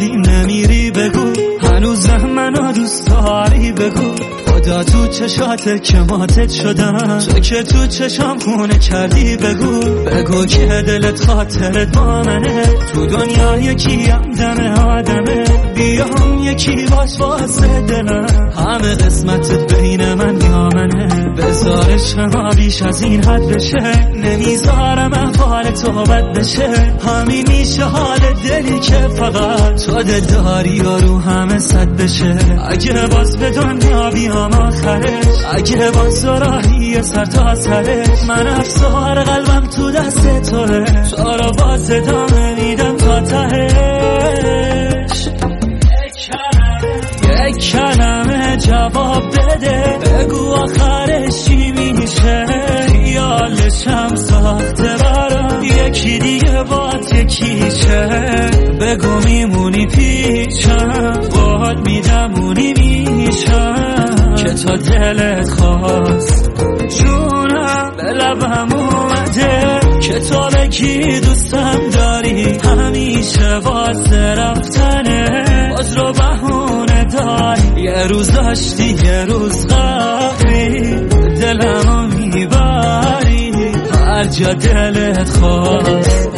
ولی نمیری بگو هنوزم منو دوست داری بگو خدا تو چشاته که ماتت شدم تو که تو چشام خونه کردی بگو که دلت خاطرت با منه تو دنیا یکی هم دم آدمه بیام یکی باش واسه دلم همه قسمتت بین من یا منه بذار شما بیش از این حد بشه نمیذارم احوال تو بد بشه همین میشه حال دلی که فقط تو دل داری یا رو همه صد بشه اگه باز به دنیا بیام آخرش اگه باز راهی سر تا سرش من افسار قلبم تو دست توه تو رو باز ادامه میدم تا تهش یک کلمه جواب بده بگو آخرش چی میشه خیالشم ساخته برام یکی دیگه بات یکیشه بگو میمونی پیشم باهات میدمونی میشم که تا دلت خواست جونم به لبم اومده که تو بگی دوستم داری همیشه واسه رفتنه باز رو بهونه داری یه روز داشتی یه روز غفری دلمو میبری هر جا دلت خواست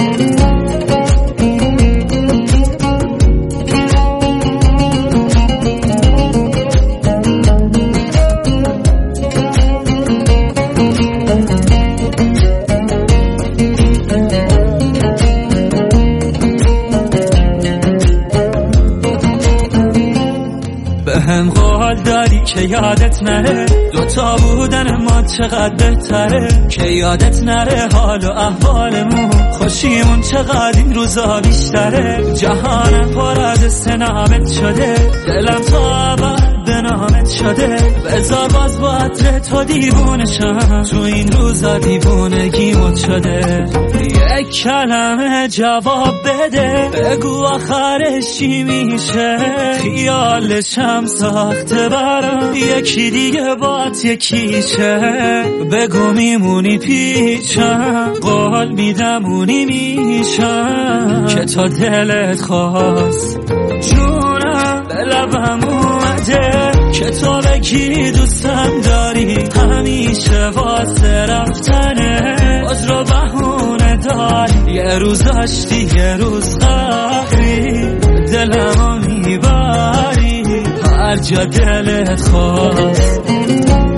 هم قول داری که یادت نره دوتا بودن ما چقدر بهتره که یادت نره حال و احوالمون خوشیمون چقدر این روزا بیشتره جهانم پر از سنامت شده دلم تا ابد به نامت شده بذار باز با عطر تو دیوونه شم تو این روزا دیوونگیمون شده یک کلمه جواب بده بگو آخرش چی میشه خیالشم ساخته برام یکی دیگه بات یکیشه بگو میمونی پیشم قول میدمونی میشم که تا دلت خواست جونم به لبم اومده که تو بگی دوستم داری همیشه واسه رفتنه باز رو بهونه داری یه روز داشتی یه روز غفری دلمو میبری هر جا دلت خواست